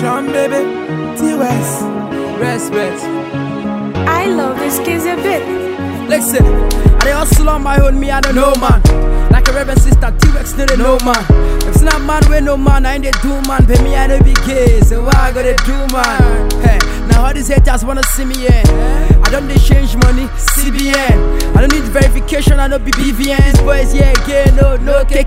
Sean baby, T-West, respect. I love this kids a bit. Listen, I dey hustle on my own, me I don't know man. Like a reverend sister, T-Rex no dey know man. If it's not man with no man, I ain't dey do man. Pay me I no be gay, so why I gotta do man? Hey, now all these haters wanna see me in. I don't dey change money, CBN. I don't need verification, I no be BVN. These boys yeah gay, no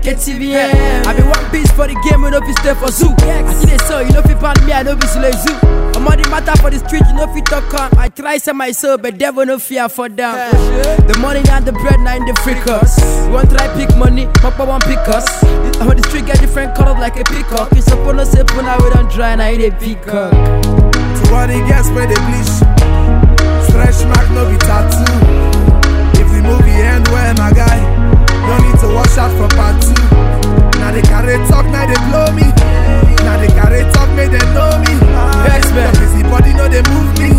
KKTVN. I be one piece for the game, we no be stay for zoo. I see they saw, you know fi pan me, I no be slave zoo. I'm on the matter for the street, you know fi talk on. I try sell my soul, but devil no fear for them. The money and the bread, now in the freakers. You want try pick money, papa won't pick us. I'm on the street, get different colors like a peacock. You suppose no say puna, we don't dry, now you the peacock. To all the girls where they bleach, stretch mark no be tattoo. If the movie end well, my guy, no need to watch out for part 2. Now they carry talk, now they blow me. Now they carry talk, make them know me. The busy body know they move me.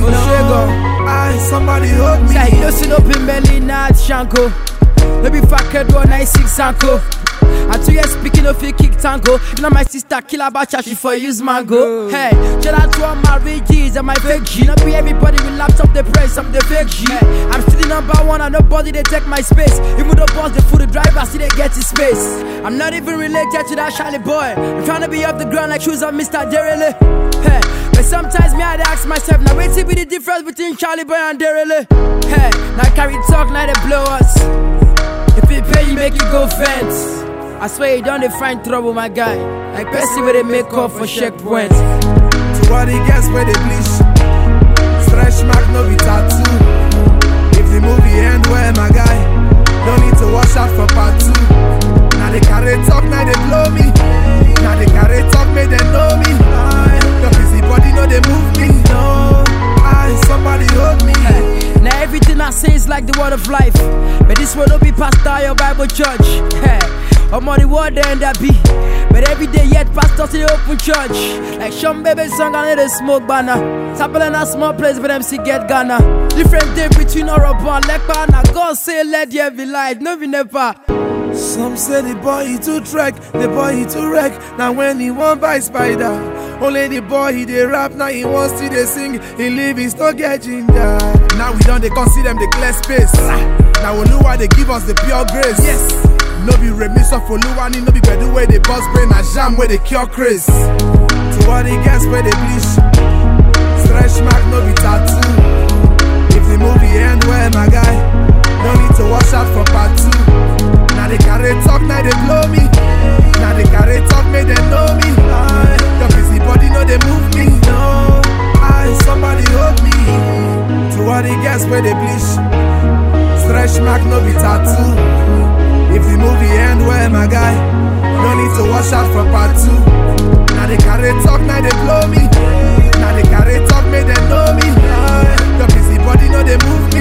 Somebody hold me. Say, you see no pin belly, not shanko. No be fucked one 96 sanko. And 2 years speaking of you kick tango. You know my sister kill a batch, she for use mango. Hey, shout out to all my G's and my fake G. Not be everybody will laptop the price, I'm the fake G. Hey, I'm still the number one and nobody they take my space. Even though boss the food the driver, see they get his space. I'm not even related to that Charlie boy. I'm trying to be off the ground like shoes on Mr. Derele. Hey, but sometimes me I ask myself, now wait till be the difference between Charlie boy and Derele. Hey, now carry talk, now they blow us. If it pay you, make you go fence. I swear you don't find trouble, my guy. Like Percy where they make up for checkpoints. To all the girls where they bleach, stretch mark no be tattoo. If the movie end well, my guy, no need to watch out for part 2. Now they carry talk, now they blow me. Now they carry talk, make them know me. The busy body know they move me. No, somebody hold me. Now everything I say is like the word of life, but this will not be pastor or Bible church. Hey, I'm on the word there and that be. But every day yet pastors in the open church. Like Sean baby song and the smoke banner. Sample in a small place but MC get Ghana. Different day between Europa and Lekpa. Now God say let there be light, no be never. Some say the boy he too trek, the boy he too wreck. Now when he won't buy spider, only the boy he dey rap. Now he wants to dey sing, he live he still get ginger. Now we don't they consider them the clear space. Now Oluwa they give us the pure grace. Yes. No be remix of Oluwani, no be bedu where they bust brain, a jam where they cure craze. To all the girls where they bleach, stretch mark no be tattoo. If the movie end well, my guy, no need to watch out for part 2. Now they carry talk, now they blow me. Now they carry talk, make them know me. The busy body know they move me. No, somebody hold me. To all the girls where they bleach, stretch mark no be tattoo. If the movie end well, my guy, no need to watch out for part 2. Now they carry talk, now they blow me. Now they carry talk, make them know me. The busy body know they move me.